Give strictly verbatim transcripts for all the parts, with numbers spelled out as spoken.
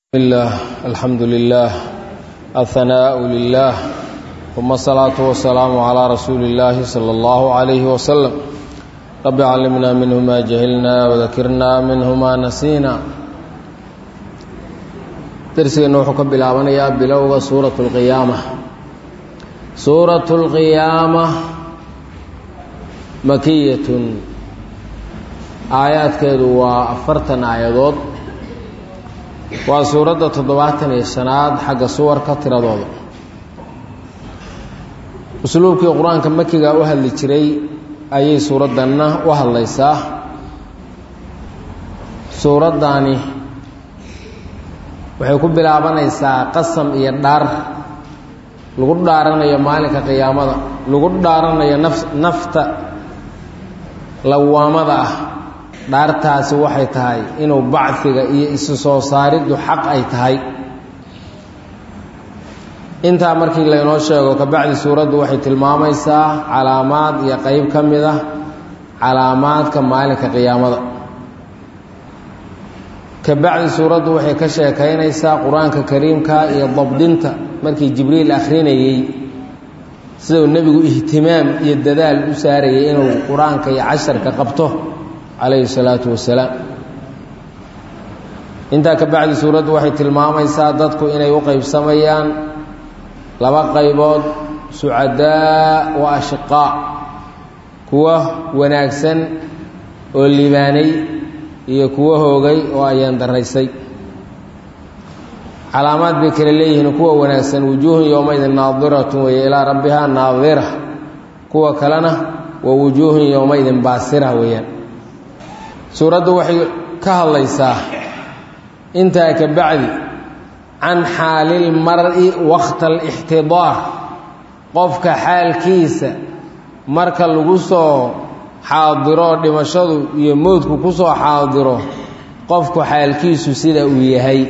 الله الحمد لله الثناء لله ثم الصلاة والسلام على رسول الله صلى الله عليه وسلم رب علمنا منه ما جهلنا وذكرنا منه ما نسينا درسنا وحكم بالعوانية بلوغ سورة القيامة سورة القيامة مكية آيات كدو وأفرتن آيات waa suuradda toddobaatan iyo shanaad xagga suwarka tiradooda usluubkii qur-aanka makiga u hadli jiray ayay suuraddanna u hadlaysaa suuraddani waxay ku bilaabanaysaa qasam iyo dhaar lagu dhaaranayo maalinka qiyaamada lagu dhaaranayo nafta lawaamada ah dhaartaasi waxay tahay inuu bacfiga iyo isu soo saariddu xaq ay tahay intaa markii laynoo sheego kabacdi suuraddu waxay tilmaamaysaa calaamaad iyo qeyb ka mid ah calaamaadka maalinka qiyaamada kabacdi suuraddu waxay ka sheekaynaysaa qur-aanka kariimka iyo dabdinta markii jibriil akhrinayey siduu nebigu ihtimaam iyo dadaal u saarayay inuu qur-aanka iyo casharka qabto calayhi salaatu wasalaam intaa ka bacdi suuraddu waxay tilmaamaysaa dadku inay u qeybsamayaan laba qaybood sucadaa wa ashqaa kuwa wanaagsan oo liibaanay iyo kuwa hoogay oo ayaan daraysay calaamaad bay kale leeyihiin kuwa wanaagsan wujuuhun yowmaidin naadiratun weeye ilaa rabbihaa naadira kuwa kalena waa wujuuhun yowmaidin baasira weeyaan suuraddu waxay ka hadlaysaa intaa ka bacdi can xaalilmar-i waqta alixtidaar qofka xaalkiisa marka lagu soo xaadiro dhimashadu iyo mowdku ku soo xaadiro qofku xaalkiisu sida uu yahay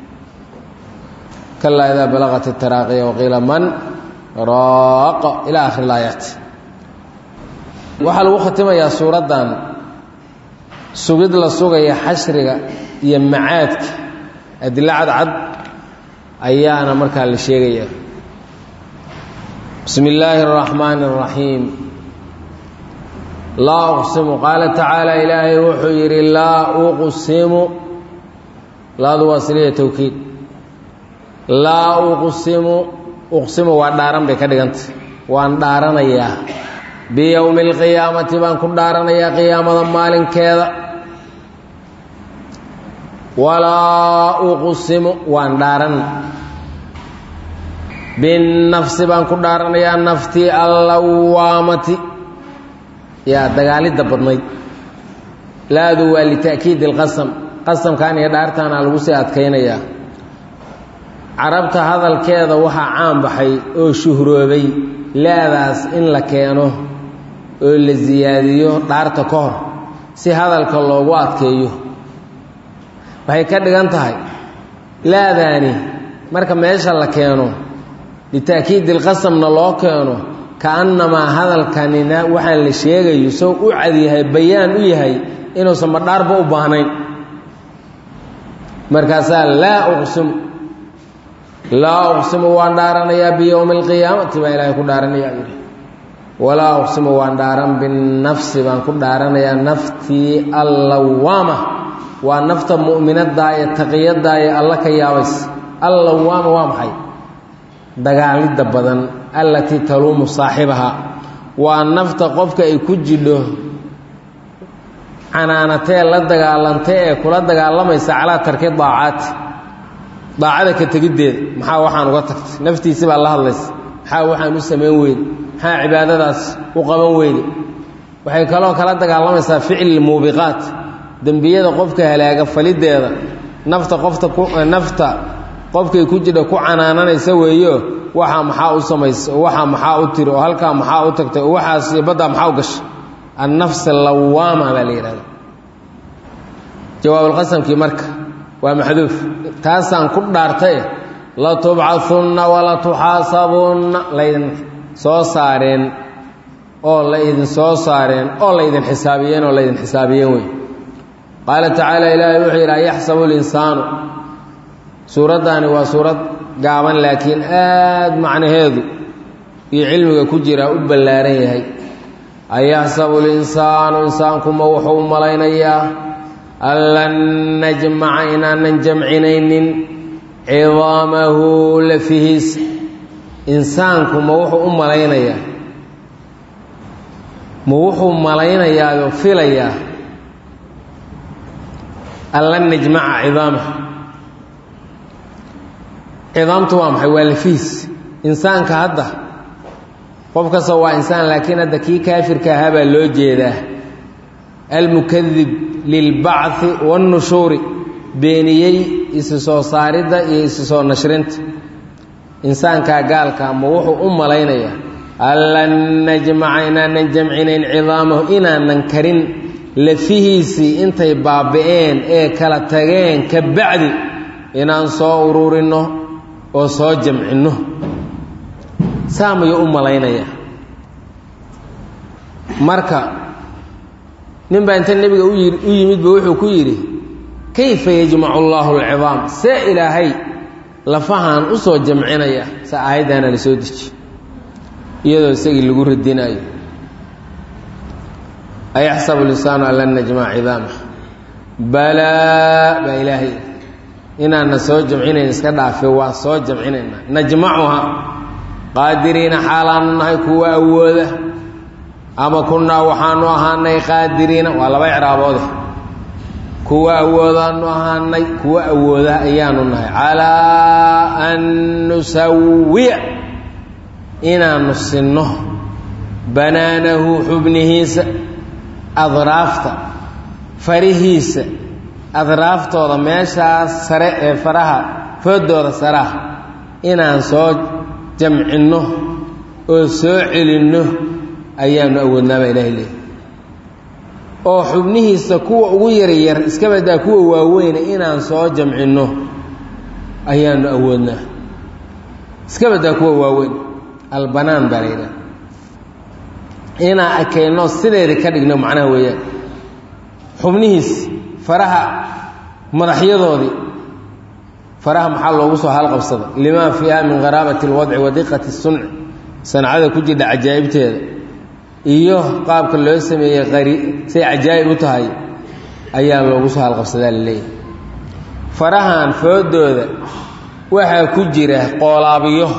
kalaa idaa balaqat itaraaqiya waqiila man raaqa ilaa aakhiri ilaayaat waxaa lagu khatimayaa suuraddan sugid la sugaya xashriga iyo macaadka adilo cadcad ayaana markaa la sheegaya bismi illaahi اraxmaani اraxiim laa uqsimu qaala tacaala ilaahay wuxuu yidhi laa uqsimu laadu waa siliya towkiid laa uqsimu uqsimu waa dhaaran bay ka dhigantay waan dhaaranayaa biyowmi اlqiyaamati baan ku dhaaranayaa qiyaamada maalinkeeda walaa uqsimu waan dhaaran binnafsi baan ku dhaaranayaa naftii allawaamati yaa dagaalidda badnayd laadu waa lita'kiidi اlqasam qasamkan iyo dhaartaana lagu sii adkaynayaa carabta hadalkeeda waxaa caan baxay oo shuhroobay laadaas in la keeno oo la siyaadiyo dhaarta ka hor si hadalka loogu adkeeyo waxay ka dhigan tahay laadaani marka meesha la keeno lita'kiidi ilqasamna loo keeno kaannamaa hadalkanina waxaan la sheegayo soo u cadyahay bayaan u yahay inuusan madhaarba u baahnayn markaasaa laa uqsimu laa uqsimu waan dhaaranayaa biyowmi alqiyaamati baa ilaahay ku dhaaranayaa yidhi walaa uqsimu waan dhaaran binnafsi baan ku dhaaranayaa naftii allawaama waa nafta mu'minaddaa ee taqiyaddaa ee alla ka yaabaysa allawaama waa maxay dagaalidda badan allatii taluumu saaxibaha waa nafta qofka ay ku jidho canaanatee la dagaalantay ee kula dagaalamaysa calaa tarki daacaati daacada ka tegiddeeda maxaa waxaan uga tagtay naftiisi baa la hadlaysa maxaa waxaan u samayn weyde maxaa cibaadadaas u qaban weyde waxay kaloo kala dagaalamaysaa ficli muubiqaat dembiyada qofka halaaga faliddeeda nafta qofta ku nafta qofkay ku jidha ku canaananaysa weeyo waxaa maxaa u samaysa oo waxaa maxaa u tiri oo halkaa maxaa u tagtay oo waxaas baddaa maxaa u gashay annafs allawaama baa la yidhahda jawaabulqasamkii marka waa maxduuf taasaan ku dhaartay latubcahunna walatuxaasabunna laydin soo saareen oo la idin soo saareen oo laydin xisaabiyeen oo laydin xisaabiyeen wey qaala tacaala ilaahay wuxuu yidhi ayaxsabu linsaanu suuraddaani waa suurad gaaban laakiin aad macnaheedu iyo cilmiga ku jira u ballaaran yahay ayaxsabu linsaanu insaankuma wuxuu u malaynayaa an lan najmaca inaanan jamcinaynin cidaamahu lafihiisa insaankuma wuxuu u malaynayaa ma wuxuu malaynayaayoo filayaa an lan najmaca cidaamahu cidaamtu waa maxay waa lafihiis insaanka hadda qof kasta waa insaan laakiin hadda kii kaafirka ahaa baa loo jeedaa almukadib lilbacthi waannushuuri beeniyey isi soo saaridda iyo isi soo nashrinta insaankaa gaalkaa ma wuxuu u malaynayaa an lan najmaca inaanan jamcinayn cidaamahu inaanan karin lafihiisii intay baaba'een ee kala tageen ka bacdi inaan soo ururinno oo soo jamcinno saa mayuu u malaynayaa marka nin baa inta nebiga u yimidba wuxuu ku yidhi kayfa yajmacu allaahu alcidaam see ilaahay lafahan u soo jamcinaya sa aayaddaana la soo deji iyadoo isagii lagu radinayo ayaxsabu linsaanu an lan najmaca cidaamah balaa baa ilaahay inaanna soo jamcinayn iska dhaafe waa soo jamcinaynaa najmacuha qaadiriina xaalaanu nahay kuwa awooda ama kunnaa waxaanu ahaanay qaadiriina waa laba icraaboode kuwa awoodaanu ahaanay kuwa awooda ayaanu nahay calaa an nusawiya inaanu sinno banaanahu xubnihiisa adraafta farihiisa adraaftooda meeshaas sare ee faraha foodooda saraha inaan soo jamcinno oo soo celinno ayaanu awoodnaa baa ilaahay leeyahy oo xubnihiisa kuwa ugu yaryar iska badaa kuwa waaweyne inaan soo jamcinno ayaanu awoodnaa iska badaa kuwa waaweyn albanaan baa la yidhaha inaan akayno sideeda ka dhigno macnaha weeyaan xubnihiis faraha madaxyadoodii faraha maxaa loogu soo halqabsada limaa fiiha min qaraabati alwadci wa diqati sunci sancada ku jidha cajaa'ibteeda iyo qaabka loo sameeyey qari say cajaa'ib u tahay ayaa loogu soo halqabsadaa la leeyahay farahan foodooda waxaa ku jira qoolaabiyo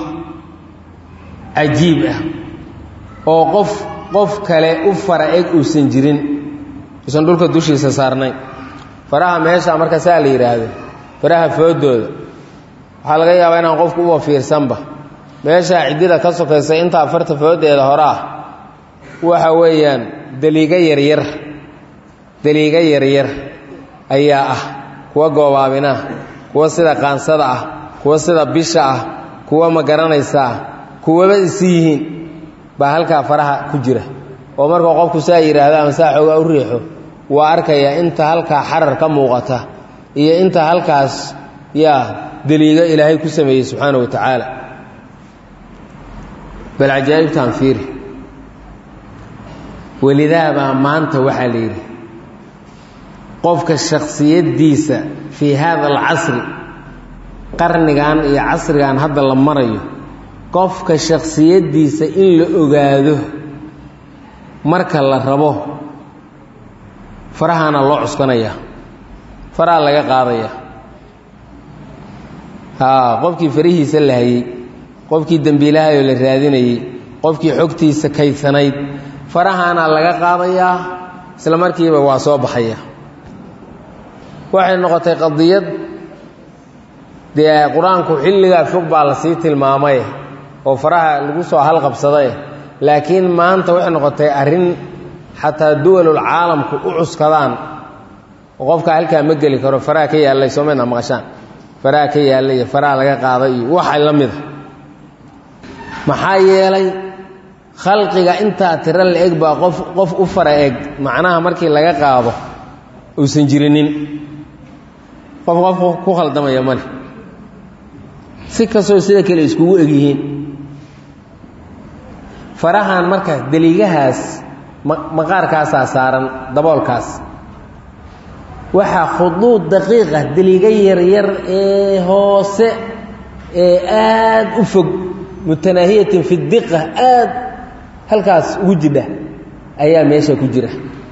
cajiib ah oo qof qof kale u fara eg uusan jirin usan dhulka dushiisa saarnayn faraha meesha marka saa la yidhaahdo faraha foodooda waxaa laga yaabaa inaan qofku uba fiirsanba meeshaa ciddida ka sokaysa intaa farta foodeeda hore ah waxa weeyaan daliiga yaryar daliiga yaryar ayaa ah kuwa goobaabinah kuwa sida qaansada ah kuwa sida bisha ah kuwa ma garanaysaa kuwaba isi yihiin baa halkaa faraha ku jira oo markuu qofku saa yidhaahdo ama saa xoogaa u riixo waa arkayaa inta halkaa xarar ka muuqata iyo inta halkaas yaa daliiga ilaahay ku sameeyey subxaana wa tacaala bal cajaa'ibtaan fiiri welidaabaa maanta waxaa la yidhi qofka shakhsiyaddiisa fii haada alcasri qarnigan iyo casrigan hadda la marayo qofka shakhsiyaddiisa in la ogaado marka la rabo farahaana loo cuskanayaa faraha laga qaadaya haa qofkii farihiisa la hayey qofkii dembiilahayoo la raadinayey qofkii xogtiisa kaysanayd farahaana laga qaadayaa isla markiiba waa soo baxaya waxay noqotay qadiyad dee qur-aanku xilligaa fog baa lasii tilmaamay oo faraha lagu soo halqabsaday laakiin maanta waxay noqotay arrin xataa duwalul caalamku u cuskadaan oo qofka halkaa ma geli karo faraha ka yaallay soomeyna maqashaan faraha ka yaallay iyo faraha laga qaaday iyo waxay la mida maxaa yeelay khalqiga intaa tiro la eg baa qof qof u fara eg macnaha markii laga qaado uusan jirinin qof qof ku khaldamaya male si kastoo sida kale iskugu egyihiin farahan marka daliigahaas maqaarkaasaa saaran daboolkaas waxa khuduud daqiiqa daliga yar yar ee hoose ee aad u fog mutanaahiyatin fi diqa aad halkaas ugu jidha ayaa meesha ku jira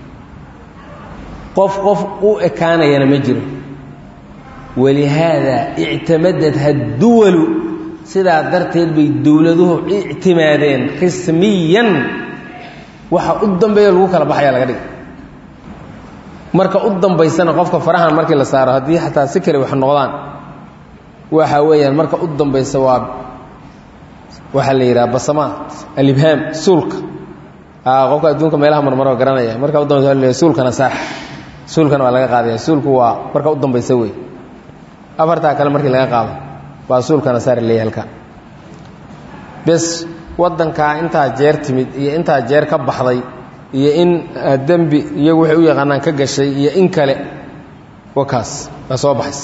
qof qof u ekaanayana ma jiro walihaada ictimadadha duwalu sidaa darteed bay dowladuhu ictimaadeen qismiyan waxa u dambeeya lagu kala baxaya laga dhig marka u dambaysana qofka farahan markii la saaro haddii xataa si kale wax noqdaan waxa weeyaan marka u dambaysa waa waxa la yiraahdaa basamaad alibham sulka ah qofka adduunka meelaha marmaro garanaya marka u dambaysa la sulkana saar sulkana waa laga qaadaya sulku waa marka u dambaysa way afarta kale markii laga qaado waa sulkana saar leeyahay halka bas wadanka inta jeer timid iyo inta jeer ka baxday iyo in dambi iyagu waxay u yaqaanaan ka gashay iyo in kale wakaas waa soo baxays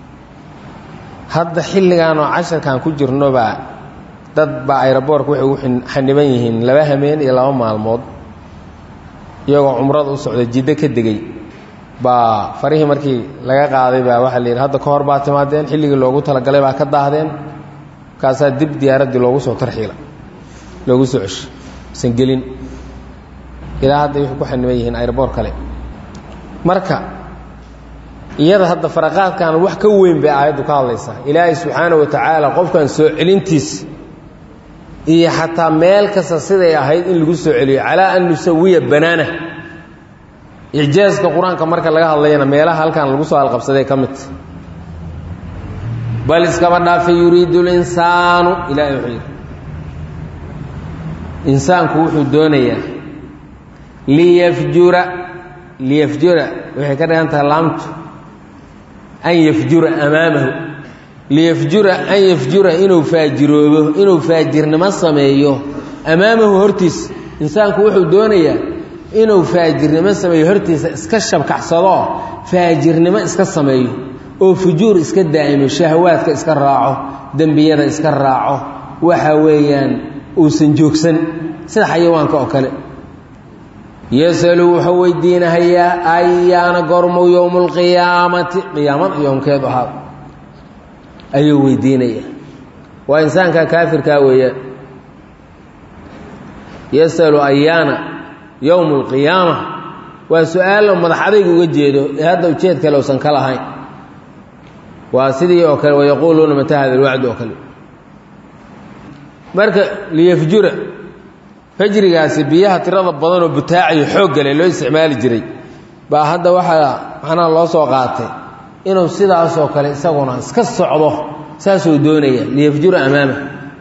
hadda xilligan oo casharkan ku jirno baa dad baa aeroboorka waxay u xaniban yihiin laba hameen iyo laba maalmood iyagoo umrada u socda jidda ka degay baa farihii markii laga qaaday baa waxa la yiri hadda ka hor baa timaadeen xilligii loogu talagalay baa ka daahdeen kaasa dib diyaaradii loogu soo tarxiila loogu soo cish san gelin ilaa hadda waxay ku xaniban yihiin aeroboor kale marka iyada hadda faraqaadkan wax ka weyn bay aayadu ka hadlaysaa ilaahay subxaanahu wa tacaala qofkan soo celintiis iyo xataa meel kasta siday ahayd in lagu soo celiyo calaa an nusawiya banaana icjaaska qur-aanka marka laga hadlayana meelaha halkan lagu soo alqabsaday ka mid bal iskaba dhaafa yuriidu linsaanu ilaahay wuxuu yidhi insaanku wuxuu doonayaa liyafjura liyafjura waxay ka dhigan tahay laamtu an yafjura amaamahu liyafjura an yafjura inuu faajiroobo inuu faajirnimo sameeyo amaamahu hortiisa insaanku wuxuu doonayaa inuu faajirnimo sameeyo hortiisa iska shabkacsado faajirnimo iska sameeyo oo fujuur iska daa'imo shahawaadka iska raaco dembiyada iska raaco waxa weeyaan uusan joogsan sida xayawaanka oo kale yasalu wuxuu weydiinahayaa ayaana gormow yowmu lqiyaamati qiyaamada yoomkeedu ahaa ayuu weydiinaya waa insaanka kaafirkaa weeyaan yasalu ayaana yowmu lqiyaama waa su-aalo madax adayga uga jeedo ee hadda ujeed kale uusan ka lahayn waa sidii oo kale wayaquuluuna mataa hada alwacd oo kale marka liyafjura fajrigaasi biyaha tirada badan oo butaaciyo xoog gale loo isticmaali jiray baa hadda waxaa macnaha loo soo qaatay inuu sidaasoo kale isaguna iska socdo saasuu doonaya liyafjura amaama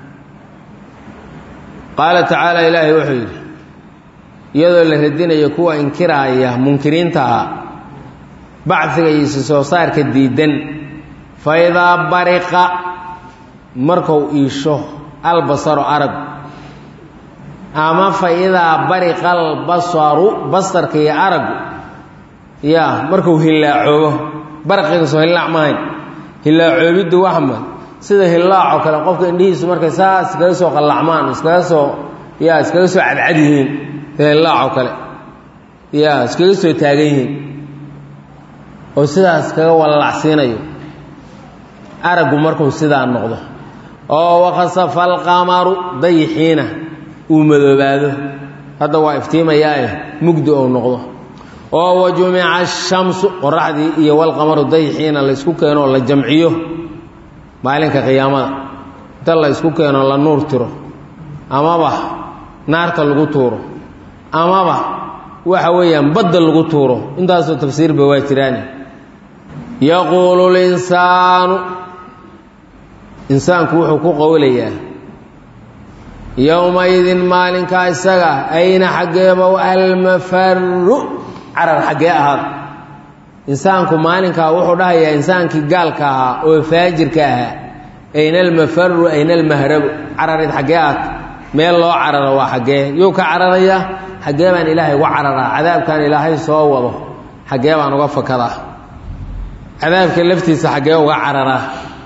qaala tacaala ilaahay wuxuu yidhi iyadoo la radinayo kuwa inkiraaya munkiriinta ah bacdiga iyo isu soo saarka diidan fa idaa bariqa markuu iisho albasaru arag ama fa idaa bariqa albasaru basarka iyo aragu yaa markuu hillaacoobo barqigasoo hillaac maahayn hillaacoobidu waxma sida hillaacoo kale qofka indhihiisu markay saas iskaga soo qallacmaan iskaga soo yaa iskaga soo cadcad yihiin hillaacoo kale yaa iskaga soo taagan yihiin oo sidaas kaga wallacsiinayo aragu markuu sidaa noqdo oo waqasafa alqamaru dayixiina uu madoobaado hadda waa iftiimayaae mugdi ou noqdo oo wajumica ashamsu qoraxdii iyo walqamaru dayixiina la isku keeno oo la jamciyo maalinka qiyaamada inta la isku keeno la nuur tiro amaba naarta lagu tuuro amaba waxa weeyaan badda lagu tuuro intaasoo tafsiirba waa jiraani yaquulu linsaanu insaanku wuxuu ku qowlayaa yowmaidin maalinkaa isaga ayna xaggeebow almafaru carar xaggee ahaada insaanku maalinkaa wuxuu dhahayaa insaankii gaalka ahaa oo faajirka ahaa ayna almafaru ayna almahrabu cararid xaggee aad meel loo cararo waa xaggee yuu ka cararayaa xaggee baan ilaahay uga cararaa cadaabkaan ilaahay soo wado xaggee baan uga fakadaa cadaabka laftiisa xaggee uga cararaa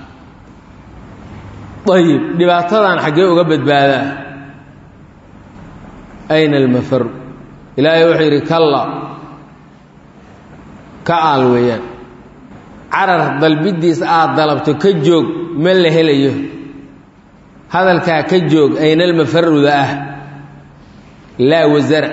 ayib dhibaatadan xaggee uga badbaadaa ayna almafaru ilaahay wuxuu yidhi kalla كأل ويان عرر ضلبديس آد ضلبته كجوج من لهليه هذا الكا كجوج أين المفر ذا لا وزر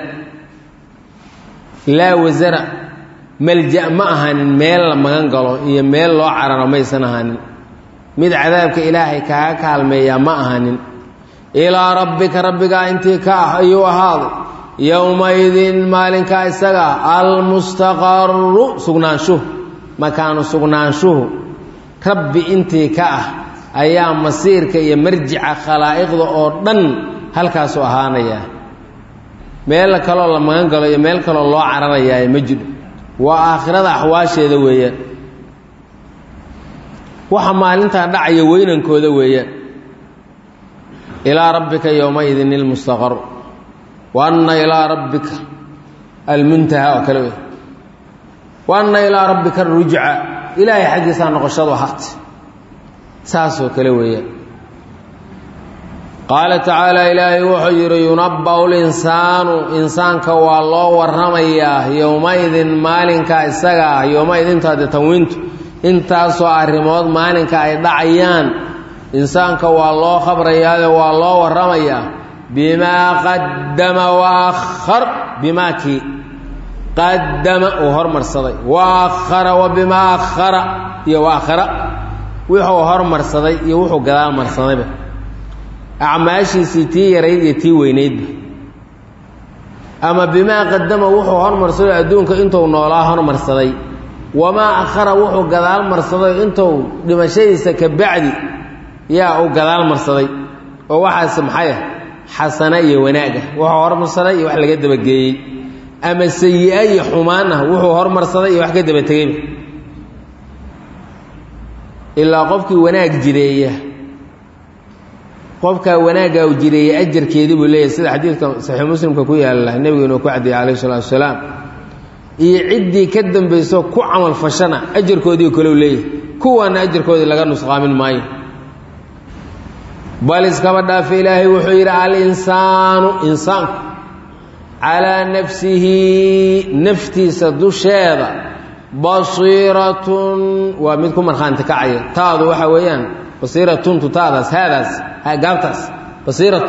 لا وزر ملجأ معهن ميل لما نقولوا هي ميل لو عرر ما يسنهن مد عذابك إلهي كهكالميا معهن إلى ربك ربك أنت كاه أيها هذا يومئذ مالك إسقى المستقر سقنانشه مكان سقنانشه ربي أنت كاه أيام مسيرك يمرجع خلائق الأردن هل كاسو أهانيا ميل كلو لما نقول يميل كلو الله عرر يا مجد وآخرة أحواش ذوية وحمال أنت دعي وين كذوية إلى ربك يومئذ المستقر وأن إلى ربك المنتهى وكلوه وأن إلى ربك الرجع إلهي حديثا نقشد وحقت ساسو كلوه قال تعالى إلهي وحجر ينبأ الإنسان إنسان كوى الله ورميه يومئذ مالك إساقا يومئذ انت تتوينت انت سوى الرموض مالك إدعيان إنسان كوى الله خبر ياذا والله ورميه بما قدم وأخر بما كي قدم وهرمر صدي وأخر وبما أخر يوأخر وحو هرمر صدي يوحو قدام مرصدي أعماشي سيتي يريد يتي وينيد أما بما قدم وحو هرمر صدي أدونك انتو نولا هرمر صدي وما أخر وحو قدام مرصدي انتو لما شيء سكبعدي يا أو قدام مرصدي وواحد سمحيه حسنة وناجة وحو هرمر صدي وح لقد بجي أما سيئة حمانة وحو هرمر صدي وح قد بتجيب إلا قفك وناج جريه قفك وناجة وجريه أجر كذي بقول سيد حديث صحيح مسلم كقوي الله النبي إنه كعدي عليه الصلاة والسلام يعدي كدم بيسو كو عمل فشنا أجر كودي كلو ليه كو أنا أجر كودي لقى نسخة من ماي بل اسكبدا في إلهي وحير على الإنسان إنسان على نفسه نفتي سدوش هذا بصيرة ومنكم من خانتك عيه تاضو وحويان بصيرة تتاضس هذاس هاي قابتس بصيرة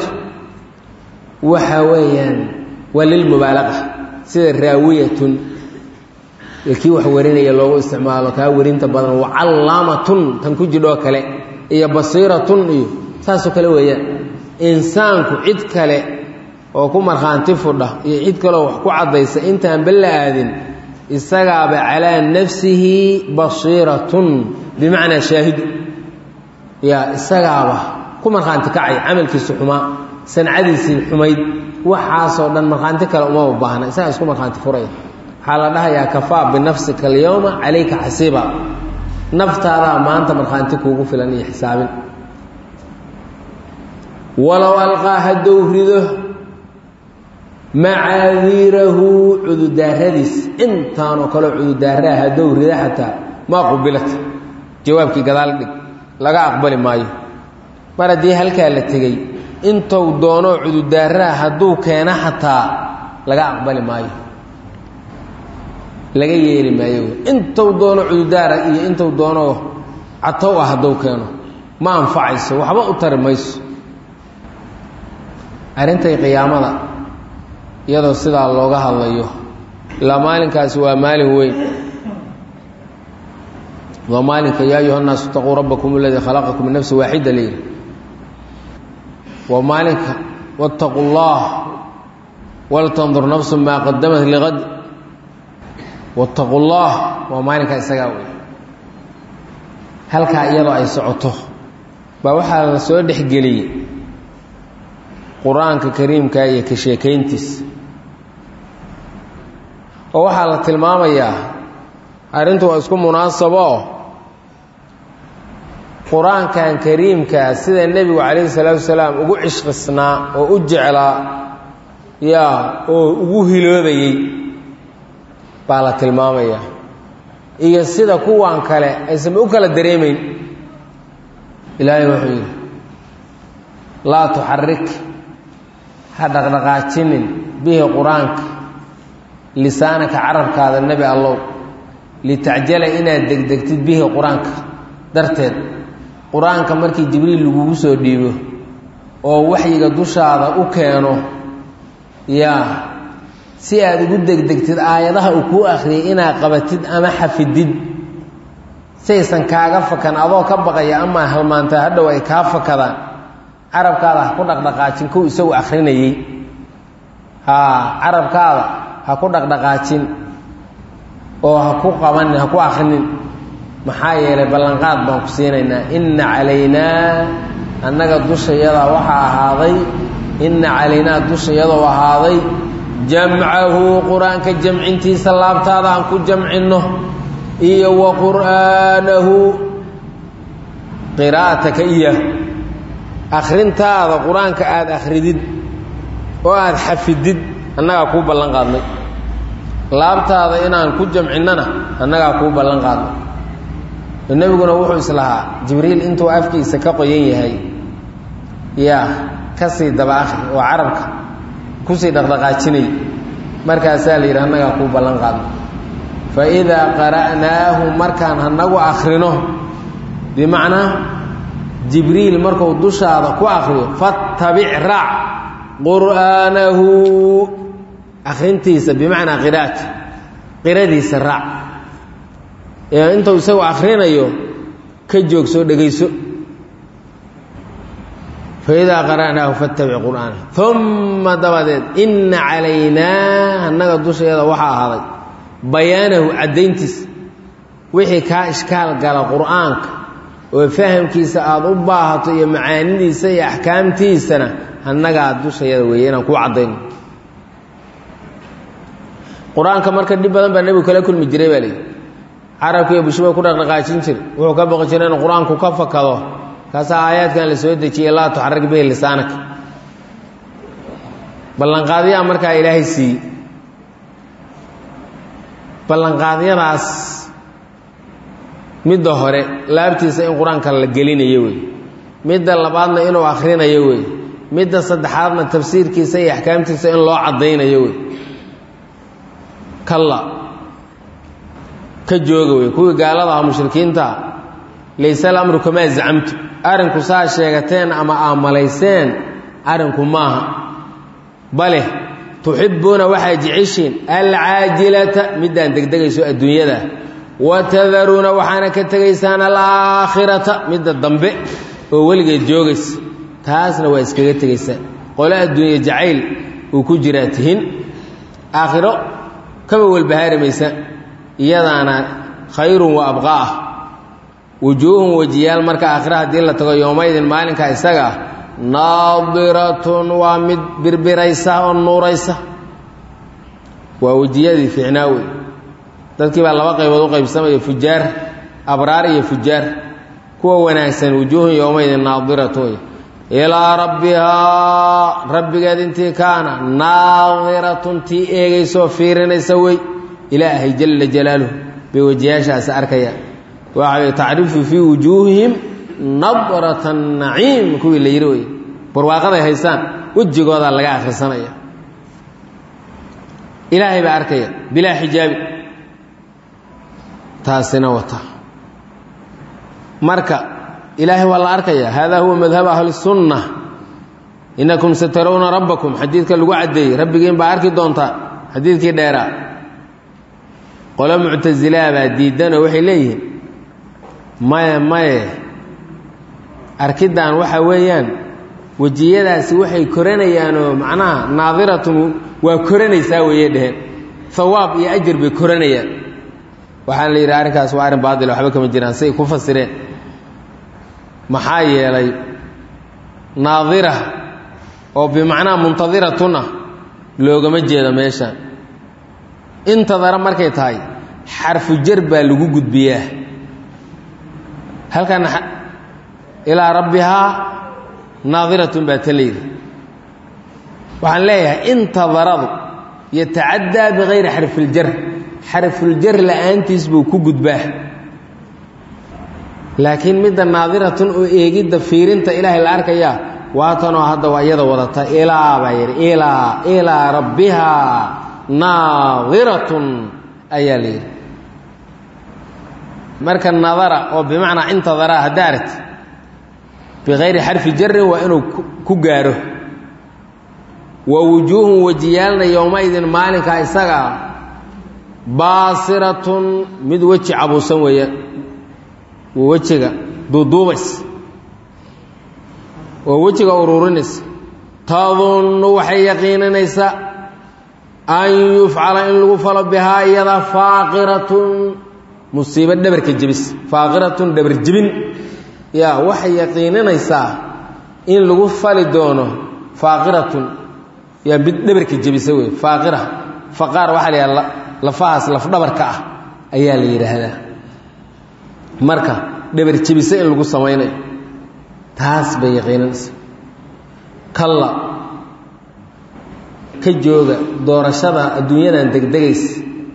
وحويان وللمبالغة سير راوية يكي وحورين يلوغو استعماله كاورين تبادل وعلامة تنكو جدوك لي إيا بصيرة إيا ساسو كلا ويان إنسانكو عد كلا وكو مرخان تفرده عد كلا وحكو عضيس إنتان بلا آذن استقاب على نفسه بصيرة بمعنى شاهد يا استقاب كو مرخان تكعي عمل كيسو سنعدي سين حميد وحاسو دان مرخان تكلا وما وباهنا إساس كو مرخان تفرده حالا لها يا كفاء بنفسك اليوم عليك حسيبا نفت هذا ما أنت مرخان تكوكو في لأني حساب ولو ألقاها الدوهرده معاذيره عدو دارديس انتانو كلو عدو دارها دورده حتى ما قبلت جوابك قدالك لغا أقبل مايو مردي هلكا لتغي انتو دونو عدو دارها هدو كان حتى لغا أقبل مايو لغا ييري مايو انتو دونو عدو دار iyo انتو دونو عطو هدو كانو ما انفعيس وحبا أتر ميسو arintay qiyaamada iyadoo sida looga hadlayo la maalinkaas waa maalin weyn waa maalinka yaa ayuha الناس اتقوا ربكم الذي خلقكم من نفس واحدة ليه ومالك واتقوا الله ولتنظر نفس ما قدمت لغد واتقوا الله ومالك اسغاوي halka iyadoo ay socoto ba waxa la soo dhixgeliyay quraanka kariimka iyo ka sheekeyntiis oo waxa la tilmaamayaa arintu waa isku munaasabo quraankan kariimka sida nabiga kaleey salaatu wasalaam ugu cishqisnaa oo u jeclaa ya oo ugu hiloobayay baa la tilmaamayaa iyo sida kuwan kale aysan u kala dareemeyn ilaahay wuxuu yiri la tuharrik hadaqdaqaajinin bihi quraanka lisaanaka carabkaada nabi allah litacjala inaad degdegtid bihi qur-aanka darteed qur-aanka markii jibriil lagugu soo dhiibo oo waxyiga dushaada u keeno yaa si aad ugu degdegtid aayadaha uu kuu akhriyay inaad qabatid ama xafidid saysan kaaga fakan adoo ka baqaya ama halmaanta hadhow ay kaa fakadaan carabkaada ha ku dhaqdhaqaajin kuw isagu akhrinayey haa carabkaada ha ku dhaqdhaqaajin oo ha ku qabanin ha ku akhrinin maxaa yeelay ballanqaad baan ku siinaynaa inna calaynaa annaga dushayada waxaa ahaaday inna calaynaa dushayadoo ahaaday jamcahu qur-aanka jamcintiisa laabtaada aan ku jamcinno iyo wa qur'aanahu qiraa'ataka iya akhrintaada qur-aanka aada akhridid oo aada xafidid annagaa kuu ballan qaadnay laabtaada inaan ku jamcinnana annagaa kuu ballan qaadnay nebiguna wuxuu islahaa jibriil intuu afkiisa ka qoyan yahay yaa ka sii daba akhri oo carabka kusii dhaqdhaqaajinay markaasaa la yidhi annagaa kuu ballan qaadnay fa idaa qara'naahu markaan hanagu akhrino bimacnaa jibriil markuu dushaada ku akhriyo fattabic raac qur'aanahu akhrintiisa bimacnaa qiraa'ata qiradiisa raac ee intuu isagu akhrinayo ka joogsoo dhegayso fa idaa qara'naahu fattabic qur'aanahu uma dabadeed inna calaynaa annaga dushayada waxaa ahaaday bayaanahu caddayntiisa wixii kaa ishkaal gala qur'aanka oo fahamkiisa aada u baahato iyo macaanidiisa iyo axkaamtiisana annagaa dushayada weeye inaan kuu caddayno qur-aanka marka dhib badan baa nebigu kala kulmi jiray baa leeyihi carabka iyo bushuba ku dhaqdhaqaajin jir wuxuu ka baqi jiray inuu qur-aanku ka fakado kaasaa aayaadkan la soo dejiyey laa tuxarik bihi lisaanaka ballanqaadyaha markaa ilaahay siiyey ballanqaadyadaas midda hore laabtiisa in qur-aanka la gelinayo wey midda labaadna inuu akhrinayo wey midda saddexaadna tafsiirkiisa iyo axkaamtiisa in loo caddaynayo wey kalla ka jooga wey kuwii gaalada aha mushrikiintaa layse alamru kamaa zacamtu arrinku saa sheegateen ama aamalayseen arrinku maaha bale tuxibbuuna waxaa jeceshiin alcaajilata middaan degdegayso adduunyada watadaruuna waxaana ka tegaysaan alaakhirata midda dambe oo weligeed joogaysa taasna waa iskaga tegaysaa qole adduunye jacayl uu ku jiraa tihin aakhiro kama walbahaari maysa iyadaana khayrun wa abqaah wujuuhun wajiyaal marka aakhira haddii la tago yowmaydin maalinka isaga ah naadiratun waa mid birbiraysa oo nuuraysa waa wejiyadii fiicnaa wey dadkii baa laba qaybood u qaybsamaya fujaar abraar iyo fujaar kuwa wanaagsan wujuuhun yowmaydin naadiratun ilaa rabbihaa rabbigeed intii kaana naadiratun tii eegaysoo fiirinaysa wey ilaahay jalla jalaaluhu bay wajiyaashaasi arkaya waxay tacrifu fii wujuuhihim nadrata naciim kuwii la yidhi wey barwaaqaday haysaan wejigoodaa laga akhrisanaya ilaahay baa arkaya bilaa xijaabi taasina wata marka ilaahay waa la arkaya hada huwa madhab ahli sunna inakum satarawna rabbakum xadiidka lagu caddeeyey rabbigiin baa arki doontaa xadiidkii dheeraa qolo muctasilaa baa diidanoo waxay leeyihiin maye maye arkiddan waxa weeyaan wejiyadaasi waxay koranayaanoo macnaha naadiratun waa koranaysaa weeye dheheen hawaab iyo ajar bay koranayaan waxaana la yidhi arrinkaas waa arrin baadil waxba kama jiraan siay ku fasireen maxaa yeelay naadira oo bimacnaa muntadiratun ah loogama jeedo meeshaan intadara markay tahay xarfu jar baa lagu gudbiyaa halkan ilaa rabbihaa naadiratun baa tan layidhi waxaan leeyahay intadaradu yatacaddaa bikayri xarfiljar xarfuljar la'aantiis buu ku gudbaa laakiin midda naadiratun oo eegidda fiirinta ilaahay la arkayaa waatanoo hadda waa iyada wadata ilaa baa yidhi ilaa ilaa rabbihaa naadiratun ayaa la yidhi marka nadara oo bimacnaa intadara hadaarat bigayri xarfi jarrin waa inuu ku gaaro wa wujuuhun wajiyaalna yowmaidin maalinkaa isagaa baasiratun mid weji cabuusan weeyaan wejiga duuduubays oo wejiga ururinaysa tadunnu waxay yaqiininaysaa an yufcala in lagu falo bihaa iyada faaqiratun musiibo dhabarka jebis faaqiratun dhabar jebin yaa waxay yaqiininaysaa in lagu fali doono faaqiratun yaa bid dhabarka jebisa wey faaqira faqaar waxaa la yidhaha lafahaas laf dhabarka ah ayaa la yidhaahdaa marka dhabar jebisa in lagu samaynayo taas bay yaqiininaysaa kalla ka jooga doorashada adduunyadan degdegaysa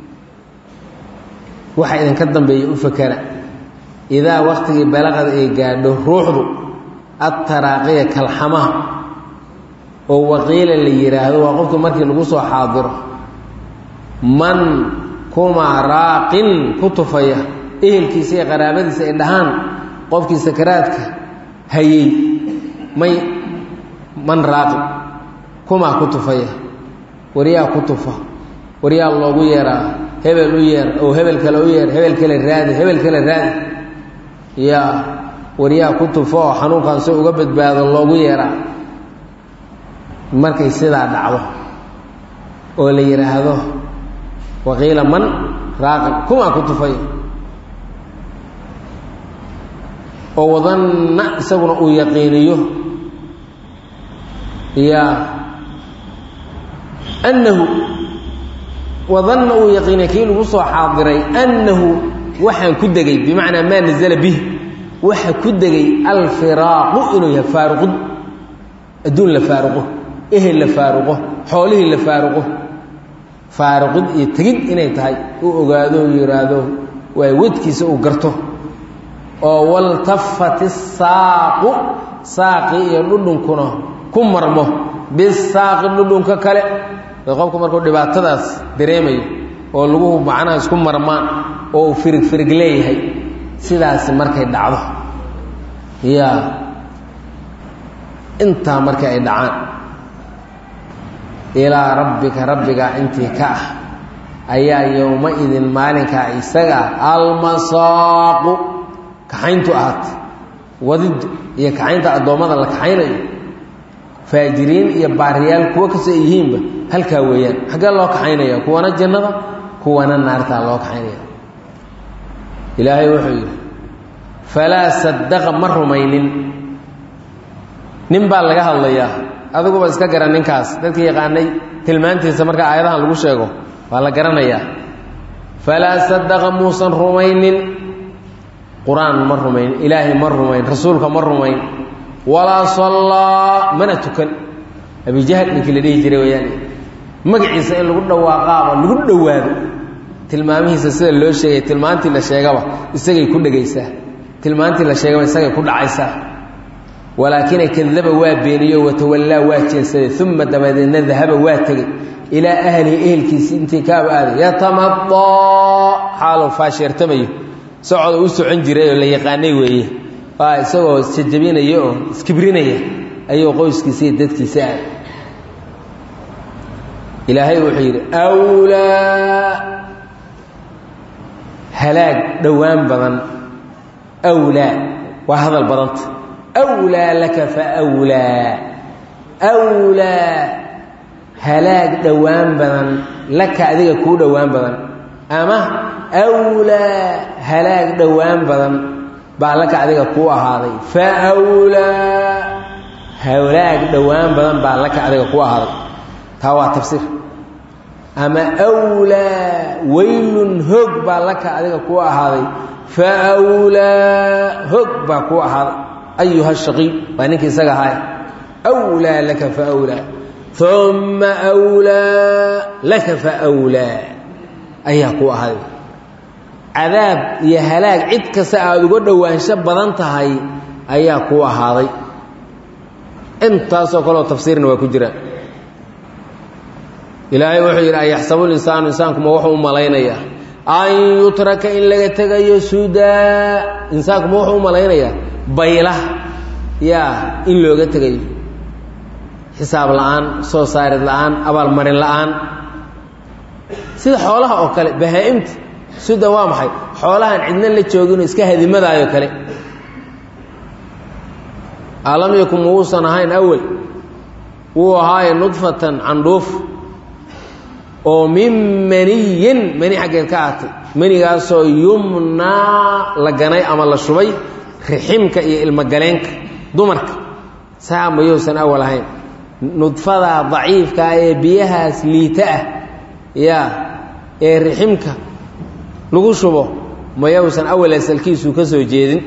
waxa idinka dambeeya u fakara idaa waqtigii balaqada ay gaadho ruuxdu adtaraaqiya kalxamaha oo waqiila la yidhaahdo waa qofka markii lagu soo xaadiro man kumaa raaqin ku tufaya ehelkiisa iyo qaraabadiisa ay dhahaan qofkii sakaraadka hayey may man raaqin kumaa ku tufaya waryaa ku tufa waryaa loogu yeeraa hebel u yeer oo hebel kale u yeer hebel kale raadi hebel kale raadi yaa waryaa ku tufa oo xanuunkan si uga badbaado loogu yeeraa markay sidaa dhacdo oo la yidhaahdo waqiila man raaqin kumaa ku tufaya oo wadanna isaguna uu yaqiiniyo yaa annahu wadanna uu yaqiiniya kii lagu soo xaadiray annahu waxaan ku degay bimacnaa maa nazala bih waxa ku degay alfiraaqu inuu yahay faaruqud adduun la faaruqo ehel la faaruqo xoolihii la faaruqo faaruqid iyo tegid inay tahay uu ogaado u yidhaahdo waa wadkiisa uu garto oo waltafat isaaqu saaqi iyo dhudhunkuna ku marmo bisaaqi dhudhunka kale qofku markuu dhibaatadaas dareemayo oo laguhu macnaha isku marmaan oo uu firig firig leeyahay sidaasi markay dhacdo yaa intaa markii ay dhacaan ilaa rabbika rabbigaa intii ka ah ayaa yowma-idin maalinkaa isaga almasaaqu kaxayntu ahaatay wadiddu iyo kaxaynta addoommada la kaxaynayo faajiriin iyo baariyaal kuwo kastoo ay yihiinba halkaa weeyaan xaggee loo kaxaynaya kuwana jannada kuwana naartaa loo kaxaynaya ilaahay wuxuu yidhi falaa sadaqa ma rumaynin nin baa laga hadlayaa adiguba iska garan ninkaas dadka yaqaanay tilmaantiisa marka aayadahan lagu sheego waa la garanayaa falaa sadaqa muusan rumaynin qur-aan ma rumayn ilaahay ma rumayn rasuulka ma rumayn walaa sallaa mana tukan abijahl ninkii la dhihi jiray weyaan magaciisa in lagu dhawaaqaaba lagu dhowaado tilmaamihiisa sida loo sheegay tilmaantii la sheegaba isagay ku dhegaysaa tilmaantii la sheegaba isagay ku dhacaysaa walaakina kadaba waa beeniyo watawallaa waa jeensaday uma dabadeedna dahaba waa tegey ilaa ahlihi ehelkiisii intii kaaba aaday yatamadaa xaaluu faasheertamayo socodoo u socon jiray oo la yaqaanay weeye waa isagoo isjajabinaya oo iskibrinaya ayuu qoyskiisa iyo dadkiisa aaday ilaahay wuxuu yidhi awlaa halaag dhowaan badan awlaa waa hadal badanta awlaa laka faawlaa awlaa halaag dhowaan badan laka adiga kuu dhowaan badan ama awlaa halaag dhowaan badan baa laka adiga kuu ahaaday faawlaa halaag dhowaan badan baa laka adiga kuu ahaaday taa waa tafsiir ama awlaa waylun hoog baa laka adiga kuu ahaaday faawlaa hoog baa kuu ahaaday ayuha shaqiy waa ninkii isaga ahaaya awlaa laka faawlaa uma awlaa laka faawlaa ayaa kuu ahaaday cadaab iyo halaag cid kasta aada uga dhowaansho badan tahay ayaa kuu ahaaday intaasoo kaleo tafsiirna waa ku jiraan ilaahay wuxuu yidhi ayaxsabu linsaanu insaankuma wuxuu u malaynayaa an yutraka in laga tegayo sudaa insaanku ma wuxuu u malaynayaa bayla yaa in looga tegayo xisaab la'aan soo saarid la'aan abaalmarin la'aan sida xoolaha oo kale bahaa'imta suda waa maxay xoolahan cidna la joogin iska hadimadaayo kale alam yakum muusan ahayn awal wuu ahaaye nudfatan candhuuf oo min maniyin mani xaggeed ka aatay manigaasoo yumnaa la ganay ama la shubay riximka iyo ilmogaleenka dumarka saa mayousan awal ahayn nudfadaa daciifkaa ee biyahaas liita ah yaa ee riximka lagu shubo mayousan awal asalkiisu ka soo jeedin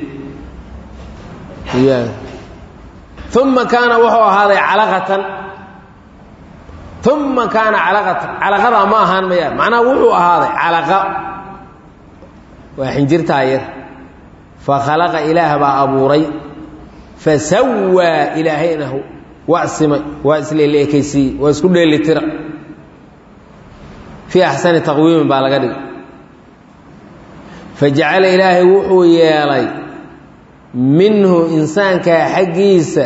uma kaana wuxuu ahaaday calaqatan uma kaana calaqatan calaqadaa ma ahaan maya macnaha wuxuu ahaaday calaqa waa xinjirtaa yar fakhalaqa ilaah baa abuuray fasawaa ilaahayna waa simay waa isleela ekaysiiyey waa isku dheelitira fii axsani taqwiimin baa laga dhigay fajacala ilaahay wuxuu yeelay minhu insaankaa xaggiisa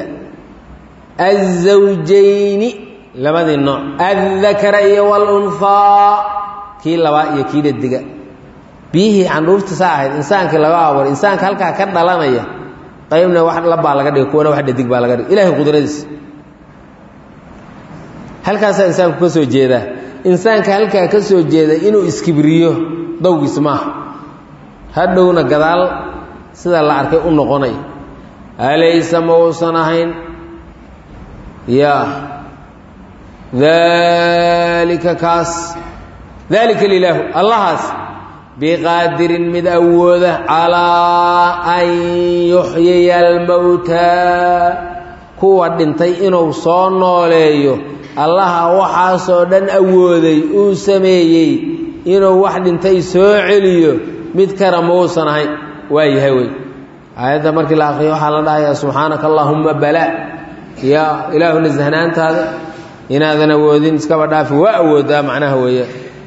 azawjayni labadii nooc addakara iyo walunhaa kii labaa iyo kii dhadiga biyihii candhuufta saa ahayd insaankii laga abuuray insaanka halkaa ka dhalanaya qaybna wax labbaa laga dhigay kuwana wax dhadig baa laga dhigay ilahay qudradiisa halkaasaa insaanku ka soo jeedaa insaanka halkaa ka soo jeeda inuu iskibriyo dawgiis maaha hadhowna gadaal sida la arkay u noqonay alaysa ma uusan ahayn ya daalika kaas daalika lilaahu allahaas biqaadirin mid awooda calaa an yuxyiya almowtaa kuwa dhintay inuu soo nooleeyo allaha waxaasoo dhan awooday uu sameeyey inuu wax dhintay soo celiyo mid kara ma uusan ahayn waa yahay wey aayadda markii la akriyo waxaa la dhahayaa subxaanaka allaahumma balaa yaa ilaahu nasahnaantaada inaadan awoodin iskaba dhaafi waa awoodaa macnaha weeye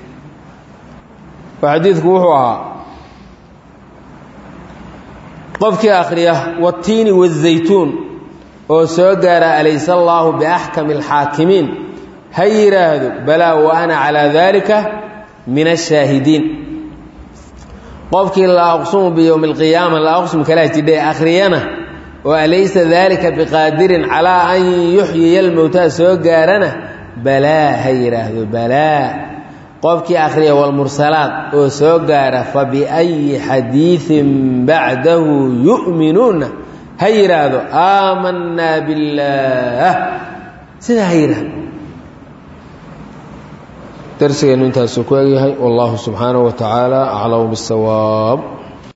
xadiidku wuxuu ahaa qofkii akhriya watiini wazaytuun oo soo gaara alaysa allaahu biaxkami alxaakimiin ha yidhaahdo balaa wa ana calaa daalika min ashaahidiin qofkii laa aqsumu biyowmi alqiyaama laa aqsum kalaa jidhe akhriyana oo alaysa daalika biqaadirin calaa an yuxyiya almowtaa soo gaarana balaa ha yidhaahdo balaa qofkii akhriya walmursalaad oo soo gaara fa biayi xadiiin bacdahu yu'minuuna ha yidhaahdo aamanaa biاllaah sidaa ha yidhaahdo darsigeennu intaasuu ku egyahay wallahu subxaanaه wa tacaala aclamu bالsawaab